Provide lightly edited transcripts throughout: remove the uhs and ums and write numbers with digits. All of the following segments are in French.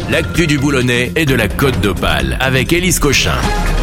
l'actu du Boulonnais et de la Côte d'Opale avec Élise Cochin.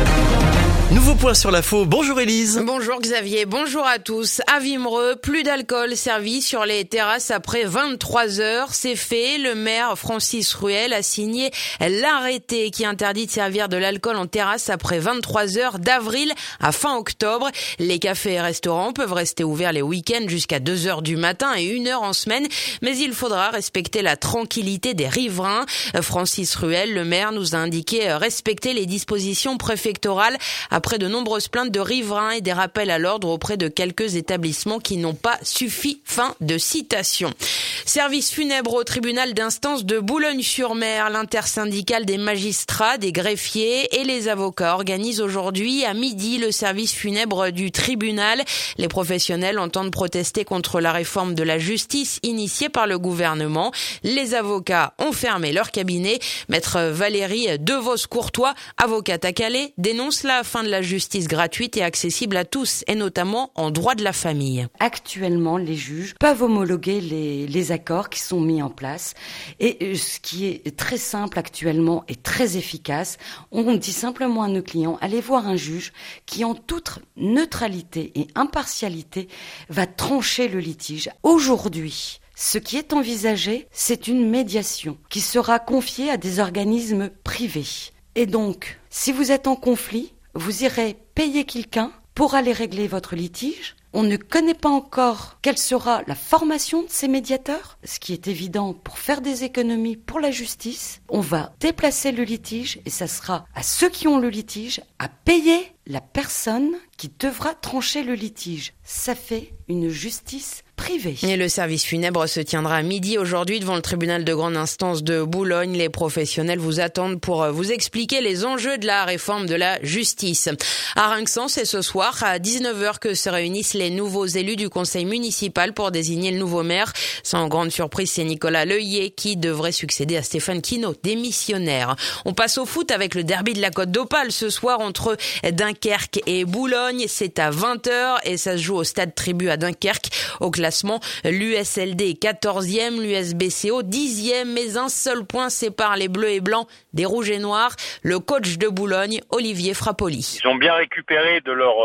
Nouveau point sur l'info. Bonjour Élise. Bonjour Xavier, bonjour à tous. À Wimereux, plus d'alcool servi sur les terrasses après 23 heures. C'est fait. Le maire Francis Ruel a signé l'arrêté qui interdit de servir de l'alcool en terrasse après 23 heures d'avril à fin octobre. Les cafés et restaurants peuvent rester ouverts les week-ends jusqu'à 2 heures du matin et 1 heure en semaine. Mais il faudra respecter la tranquillité des riverains. Francis Ruel, le maire, nous a indiqué respecter les dispositions préfectorales après de nombreuses plaintes de riverains et des rappels à l'ordre auprès de quelques établissements qui n'ont pas suffi. Fin de citation. Service funèbre au tribunal d'instance de Boulogne-sur-Mer. L'intersyndicale des magistrats, des greffiers et les avocats organisent aujourd'hui à midi le service funèbre du tribunal. Les professionnels entendent protester contre la réforme de la justice initiée par le gouvernement. Les avocats ont fermé leur cabinet. Maître Valérie Devos-Courtois, avocate à Calais, dénonce la fin de la justice gratuite et accessible à tous, et notamment en droit de la famille. Actuellement, les juges peuvent homologuer les accords qui sont mis en place. Et ce qui est très simple actuellement et très efficace, on dit simplement à nos clients, allez voir un juge qui, en toute neutralité et impartialité, va trancher le litige. Aujourd'hui, ce qui est envisagé, c'est une médiation qui sera confiée à des organismes privés. Et donc, si vous êtes en conflit, vous irez payer quelqu'un pour aller régler votre litige. On ne connaît pas encore quelle sera la formation de ces médiateurs, ce qui est évident pour faire des économies pour la justice. On va déplacer le litige et ça sera à ceux qui ont le litige à payer la personne qui devra trancher le litige. Ça fait une justice privée. Et le service funèbre se tiendra à midi aujourd'hui devant le tribunal de grande instance de Boulogne. Les professionnels vous attendent pour vous expliquer les enjeux de la réforme de la justice. À Rinxan, c'est ce soir à 19h que se réunissent les nouveaux élus du conseil municipal pour désigner le nouveau maire. Sans grande surprise, c'est Nicolas Leuillet qui devrait succéder à Stéphane Quinault, démissionnaire. On passe au foot avec le derby de la Côte d'Opale ce soir entre Dunkerque et Boulogne. C'est à 20h et ça se joue au stade Tribu à Dunkerque. Au classement, l'USLD est 14e, l'USBCO 10e, mais un seul point sépare les bleus et blancs des rouges et noirs. Le coach de Boulogne, Olivier Frappoli. Ils ont bien récupéré de leur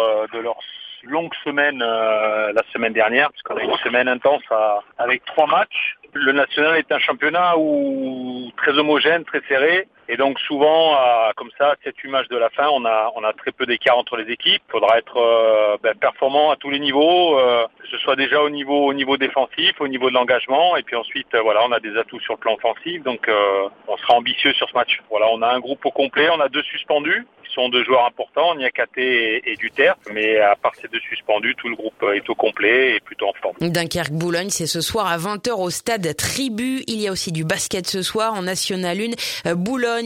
longue semaine la semaine dernière, parce qu'on a une semaine intense avec 3 matchs. Le national est un championnat très homogène, très serré. Et donc souvent, comme ça, à 7-8 matchs de la fin, on a très peu d'écart entre les équipes. Il faudra être performant à tous les niveaux, que ce soit déjà au niveau défensif, au niveau de l'engagement. Et puis ensuite, on a des atouts sur le plan offensif. Donc on sera ambitieux sur ce match. Voilà, on a un groupe au complet, on a 2 suspendus, qui sont 2 joueurs importants, Niakaté et Duterte. Mais à part ces 2 suspendus, tout le groupe est au complet et plutôt en forme. Dunkerque-Boulogne, c'est ce soir à 20h au stade Tribu. Il y a aussi du basket ce soir en National 1. Boulogne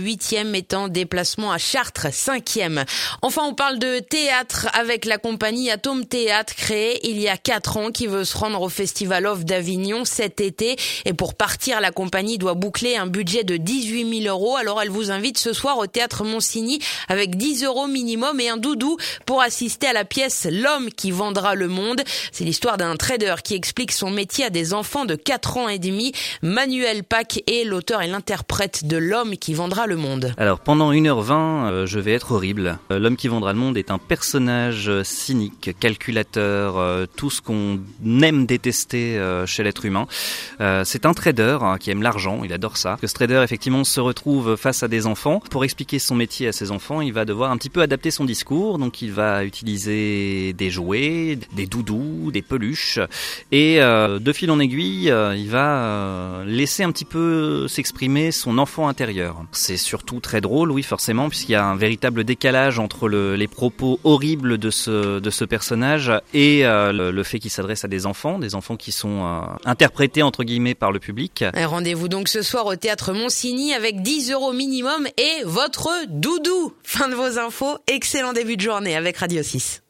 8e est en déplacement à Chartres 5e. Enfin, on parle de théâtre avec la compagnie Atome Théâtre, créée il y a 4 ans, qui veut se rendre au Festival Off d'Avignon cet été. Et pour partir, la compagnie doit boucler un budget de 18 000 €. Alors elle vous invite ce soir au théâtre Monsigny avec 10 € minimum et un doudou pour assister à la pièce L'homme qui vendra le monde. C'est l'histoire d'un trader qui explique son métier à des enfants de 4 ans et demi. Manuel Pack est l'auteur et l'interprète de L'homme qui vendra le monde. Alors pendant 1h20, je vais être horrible. L'homme qui vendra le monde est un personnage cynique, calculateur, tout ce qu'on aime détester chez l'être humain. C'est un trader qui aime l'argent, il adore ça. Ce trader effectivement se retrouve face à des enfants. Pour expliquer son métier à ces enfants, il va devoir un petit peu adapter son discours. Donc il va utiliser des jouets, des doudous, des peluches. Et de fil en aiguille, il va laisser un petit peu s'exprimer son enfant intérieur. C'est surtout très drôle, oui forcément, puisqu'il y a un véritable décalage entre les propos horribles de ce personnage et le fait qu'il s'adresse à des enfants qui sont interprétés entre guillemets par le public. Rendez-vous donc ce soir au théâtre Monsigny avec 10 € minimum et votre doudou. Fin de vos infos, excellent début de journée avec Radio 6.